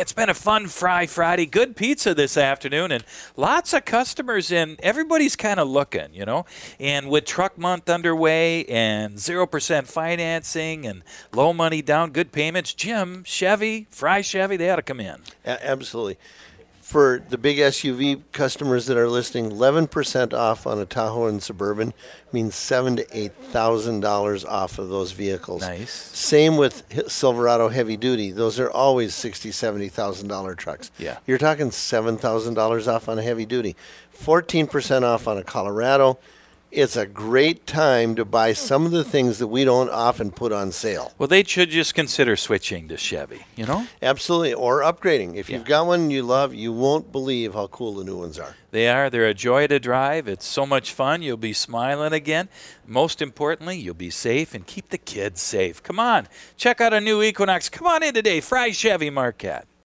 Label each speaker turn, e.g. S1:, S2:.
S1: it's been a fun Fry Friday. Good pizza this afternoon, and lots of customers, and everybody's kind of looking, And with truck month underway and 0% financing and low money down, good payments, Jim, Chevy, Fry Chevy, they ought to come in.
S2: Absolutely. For the big SUV customers that are listening, 11% off on a Tahoe and Suburban means $7,000 to $8,000 off of those vehicles.
S1: Nice.
S2: Same with Silverado heavy duty. Those are always $60,000, $70,000 trucks.
S1: Yeah.
S2: You're talking $7,000 off on a heavy duty, 14% off on a Colorado. It's a great time to buy some of the things that we don't often put on sale.
S1: Well, they should just consider switching to Chevy,
S2: Absolutely, or upgrading. If you've got one you love, you won't believe how cool the new ones are.
S1: They are. They're a joy to drive. It's so much fun. You'll be smiling again. Most importantly, you'll be safe and keep the kids safe. Come on. Check out a new Equinox. Come on in today. Fry Chevy Marquette.